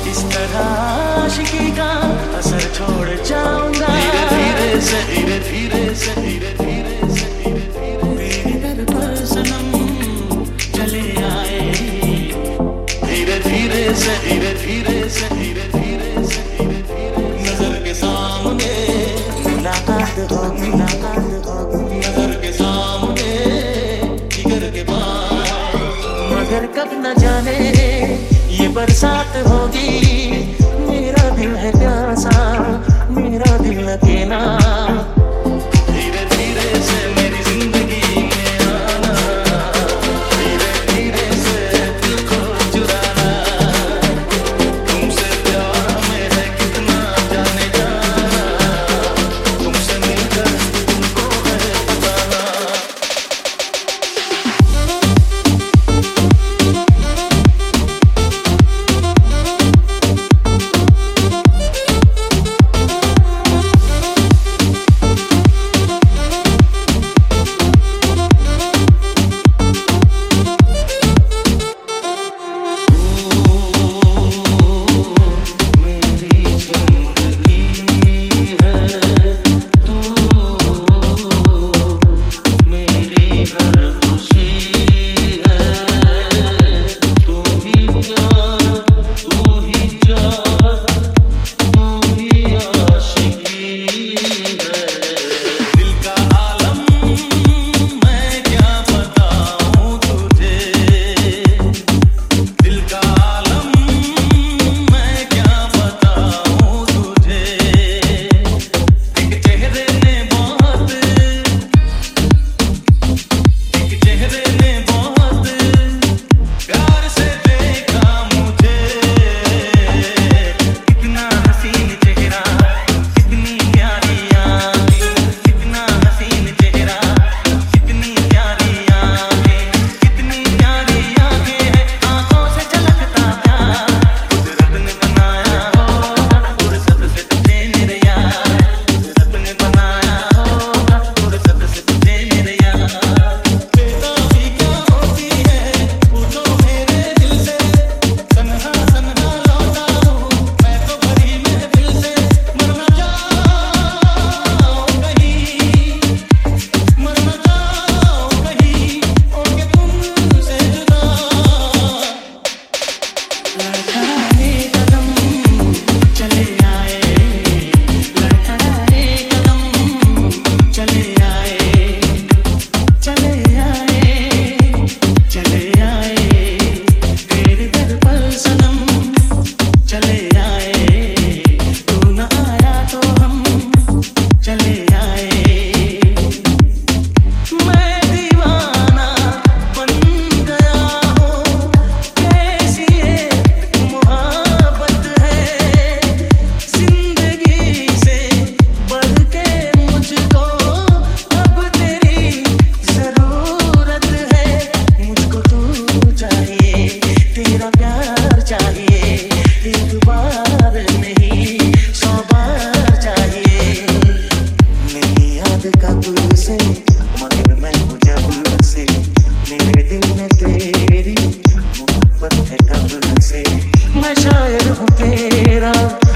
इस तरह आशिकी का असर छोड़ जाऊंगा। धीरे से धीरे धीरे से धीरे धीरे से धीरे धीरे मेरे दर पर सनम चले आए। धीरे धीरे से धीरे धीरे से धीरे धीरे से धीरे धीरे नजर के सामने मुलाकात होगी, मुलाकात होगी नजर के सामने जिगर के पास। मगर कब न जाने ये बरसात होगी। मेरा दिल है प्यासा, मेरा दिल अकेला। धीरे धीरे से मेरी जिंदगी में आना, धीरे धीरे से दिल को चुराना। तुमसे प्यार हमें है कितना जाने जाना, तुमसे मिलकर तुमको है बताना। मगर मैं जब से मेरे दिल में तेरी मोहब्बत है कब से। मैं शायर हूँ तेरा।